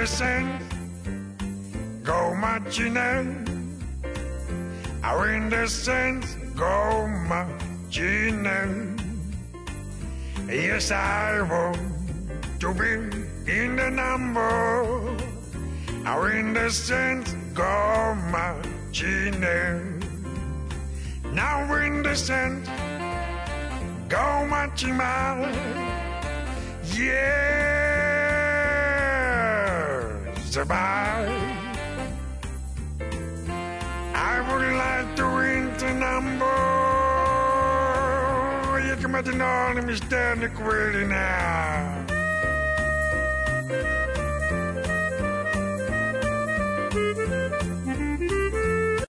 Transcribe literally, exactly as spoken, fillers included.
the sense, go marching in. I win the sense, go marching in. Yes, I want to be in the number. I win the sense, go marching in. Now win the sense, go marching on. Yes, bye. I would like to win the number. You can imagine all the mistake now.